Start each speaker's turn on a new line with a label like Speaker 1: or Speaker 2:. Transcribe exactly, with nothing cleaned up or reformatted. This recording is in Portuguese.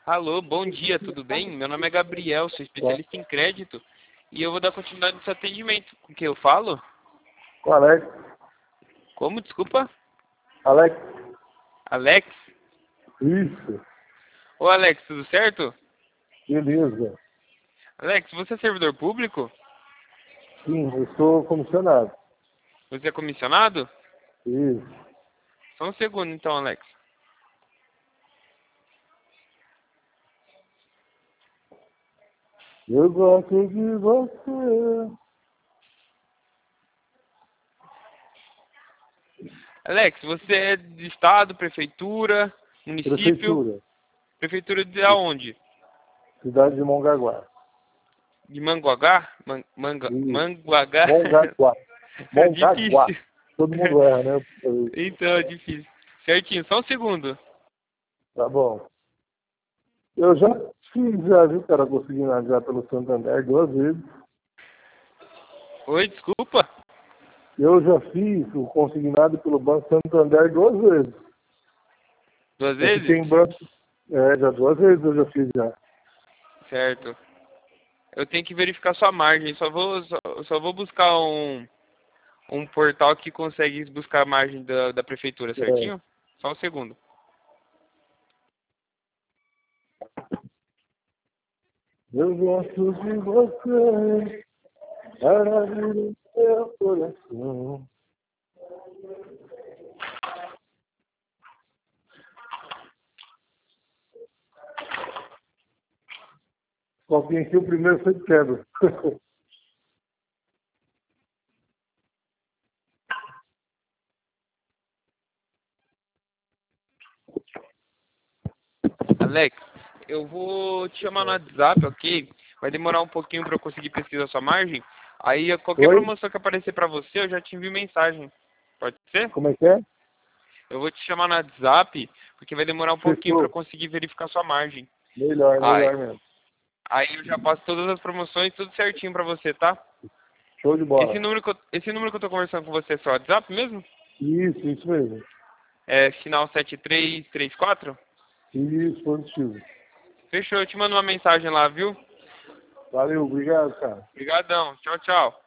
Speaker 1: Alô, bom dia, tudo bem? Meu nome é Gabriel, sou especialista em crédito e eu vou dar continuidade nesse atendimento. Com quem eu falo?
Speaker 2: O Alex.
Speaker 1: Como? Desculpa?
Speaker 2: Alex.
Speaker 1: Alex?
Speaker 2: Isso.
Speaker 1: Ô Alex, tudo certo?
Speaker 2: Beleza.
Speaker 1: Alex, você é servidor público?
Speaker 2: Sim, eu sou comissionado.
Speaker 1: Você é comissionado?
Speaker 2: Isso.
Speaker 1: Só um segundo então, Alex.
Speaker 2: Eu gosto de você.
Speaker 1: Alex, você é de estado, prefeitura, município?
Speaker 2: Prefeitura.
Speaker 1: Prefeitura de aonde?
Speaker 2: Cidade de Mongaguá.
Speaker 1: De Manguagá? Man, manga,
Speaker 2: Isso.
Speaker 1: Manguagá?
Speaker 2: Mongaguá.
Speaker 1: É
Speaker 2: Mongaguá.
Speaker 1: difícil.
Speaker 2: Todo mundo erra, né?
Speaker 1: Então, é difícil. Certinho, só um segundo.
Speaker 2: Tá bom. Eu já fiz, já viu, cara, consignado já pelo Santander duas vezes.
Speaker 1: Oi, desculpa.
Speaker 2: Eu já fiz o consignado pelo Banco Santander duas vezes.
Speaker 1: Duas
Speaker 2: É que
Speaker 1: vezes?
Speaker 2: tem banco. É, já duas vezes eu já fiz já.
Speaker 1: Certo. Eu tenho que verificar sua margem. Só vou, só, só vou buscar um, um portal que consegue buscar a margem da, da prefeitura,
Speaker 2: É.
Speaker 1: certinho? Só um segundo.
Speaker 2: Eu gosto de você, para abrir o meu coração. Copinha aqui, o primeiro foi de quebra.
Speaker 1: Alex, eu vou te chamar no WhatsApp, ok? Vai demorar um pouquinho para eu conseguir pesquisar sua margem. Aí qualquer
Speaker 2: Oi?
Speaker 1: promoção que aparecer para você, eu já te envio mensagem. Pode ser?
Speaker 2: Como é que é?
Speaker 1: Eu vou te chamar no WhatsApp, porque vai demorar um pouquinho para eu
Speaker 2: Fechou.
Speaker 1: conseguir verificar sua margem.
Speaker 2: Melhor,
Speaker 1: Aí,
Speaker 2: melhor mesmo.
Speaker 1: aí eu já passo todas as promoções, tudo certinho para você, tá?
Speaker 2: Show de
Speaker 1: Esse
Speaker 2: bola.
Speaker 1: número que eu, esse número que eu tô conversando com você é seu WhatsApp mesmo?
Speaker 2: Isso, isso mesmo.
Speaker 1: É final sete três três quatro?
Speaker 2: Isso, positivo.
Speaker 1: Fechou, eu te mando uma mensagem lá, viu?
Speaker 2: Valeu, obrigado, cara.
Speaker 1: Obrigadão. Tchau, tchau.